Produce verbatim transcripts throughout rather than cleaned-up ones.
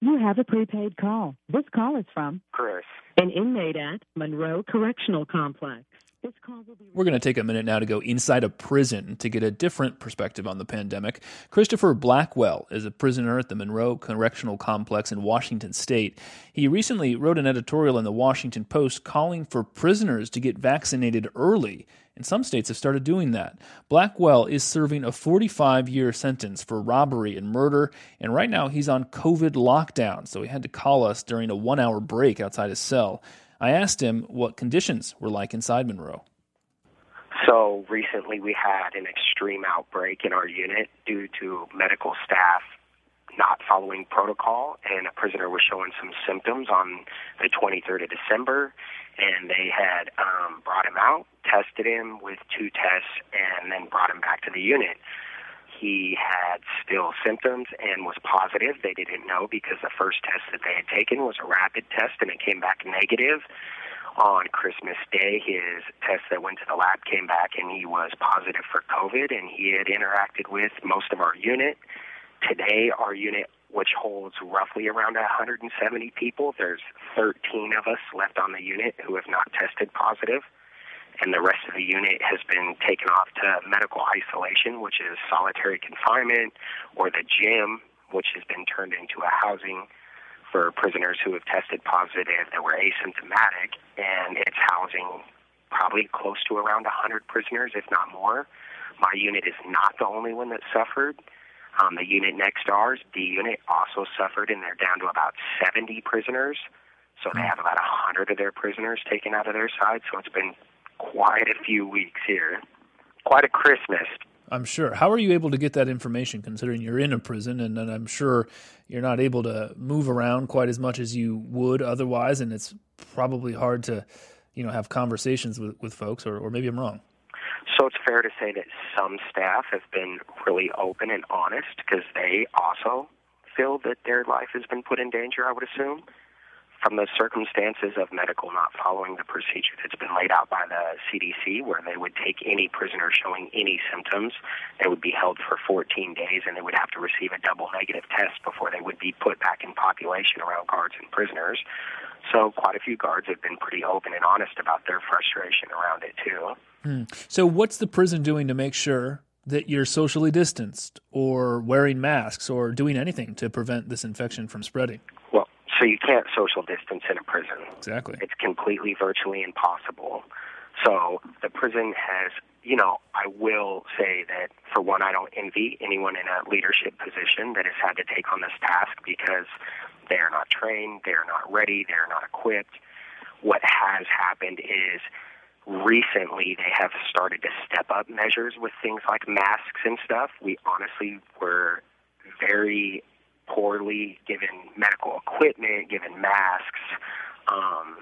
You have a prepaid call. This call is from Chris, an inmate at Monroe Correctional Complex. This call will be... We're going to take a minute now to go inside a prison to get a different perspective on the pandemic. Christopher Blackwell is a prisoner at the Monroe Correctional Complex in Washington State. He recently wrote an editorial in the Washington Post calling for prisoners to get vaccinated early, and some states have started doing that. Blackwell is serving a forty-five-year sentence for robbery and murder, and right now he's on COVID lockdown, so he had to call us during a one-hour break outside his cell. I asked him what conditions were like inside Monroe. So recently we had an extreme outbreak in our unit due to medical staff not following protocol, and a prisoner was showing some symptoms on the twenty-third of December, and they had um, brought him out, tested him with two tests, and then brought him back to the unit. He had still symptoms and was positive. They didn't know because the first test that they had taken was a rapid test, and it came back negative. On Christmas Day, his test that went to the lab came back, and he was positive for COVID, and he had interacted with most of our unit. Today, our unit, which holds roughly around one hundred seventy people, there's thirteen of us left on the unit who have not tested positive. And the rest of the unit has been taken off to medical isolation, which is solitary confinement, or the gym, which has been turned into a housing for prisoners who have tested positive that were asymptomatic, and it's housing probably close to around one hundred prisoners, if not more. My unit is not the only one that suffered. Um, the unit next to ours, D unit, also suffered, and they're down to about seventy prisoners. So they have about one hundred of their prisoners taken out of their side, so it's been quite a few weeks here. Quite a Christmas. I'm sure. How are you able to get that information, considering you're in a prison, and, and I'm sure you're not able to move around quite as much as you would otherwise, and it's probably hard to, you know, have conversations with, with folks, or, or maybe I'm wrong. So it's fair to say that some staff have been really open and honest because they also feel that their life has been put in danger, I would assume, from the circumstances of medical not following the procedure that's been laid out by the C D C, where they would take any prisoner showing any symptoms. They would be held for fourteen days, and they would have to receive a double negative test before they would be put back in population around guards and prisoners. So quite a few guards have been pretty open and honest about their frustration around it, too. Hmm. So what's the prison doing to make sure that you're socially distanced or wearing masks or doing anything to prevent this infection from spreading? Well, so you can't social distance in a prison. Exactly. It's completely virtually impossible. So the prison has, you know, I will say that, for one, I don't envy anyone in a leadership position that has had to take on this task because they are not trained, they are not ready, they are not equipped. What has happened is recently they have started to step up measures with things like masks and stuff. We honestly were very poorly given medical equipment, given masks. Um,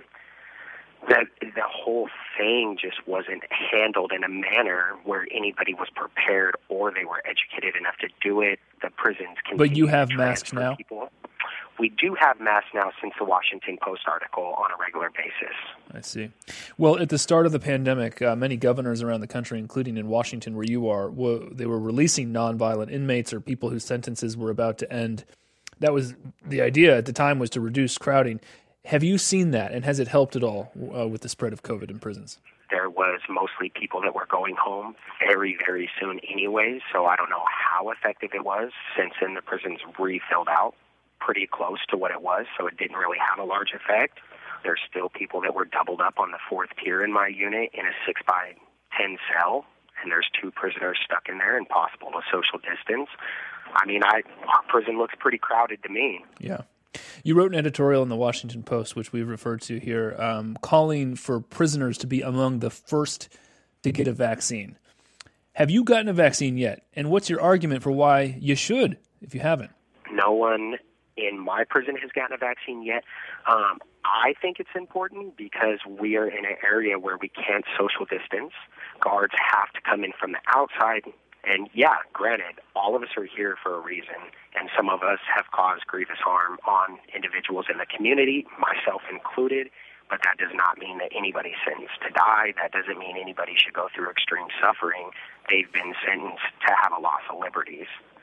the, the whole thing just wasn't handled in a manner where anybody was prepared or they were educated enough to do it. The prisons continue But you have to masks transfer now? people. We do have masks now since the Washington Post article on a regular basis. I see. Well, at the start of the pandemic, uh, many governors around the country, including in Washington where you are, w- they were releasing nonviolent inmates or people whose sentences were about to end. That was the idea at the time, was to reduce crowding. Have you seen that, and has it helped at all uh, with the spread of COVID in prisons? There was mostly people that were going home very, very soon anyways, so I don't know how effective it was, since then the prisons refilled out pretty close to what it was, so it didn't really have a large effect. There's still people that were doubled up on the fourth tier in my unit in a six by ten cell, and there's two prisoners stuck in there, impossible to social distance. I mean, I our prison looks pretty crowded to me. Yeah. You wrote an editorial in the Washington Post, which we referred to here, um, calling for prisoners to be among the first to get a vaccine. Have you gotten a vaccine yet? And what's your argument for why you should, if you haven't? No one in my prison has gotten a vaccine yet. Um, I think it's important because we are in an area where we can't social distance. Guards have to come in from the outside. And yeah, granted, all of us are here for a reason, and some of us have caused grievous harm on individuals in the community, myself included, but that does not mean that anybody's sentenced to die. That doesn't mean anybody should go through extreme suffering. They've been sentenced to have a loss of liberties.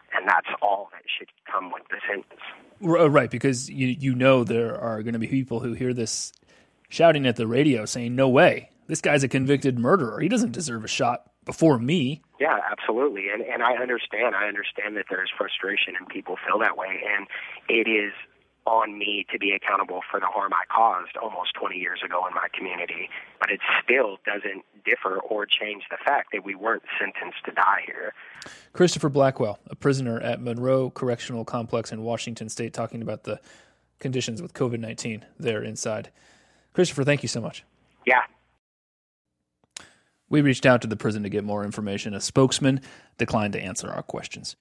and that's all that should come with the sentence. Right, because you you know there are going to be people who hear this shouting at the radio saying, no way, this guy's a convicted murderer. He doesn't deserve a shot before me. Yeah, absolutely. And and I understand. I understand that there's frustration and people feel that way. And it is on me to be accountable for the harm I caused almost twenty years ago in my community. But it still doesn't differ or change the fact that we weren't sentenced to die here. Christopher Blackwell, a prisoner at Monroe Correctional Complex in Washington State, talking about the conditions with COVID nineteen there inside. Christopher, thank you so much. Yeah. We reached out to the prison to get more information. A spokesman declined to answer our questions.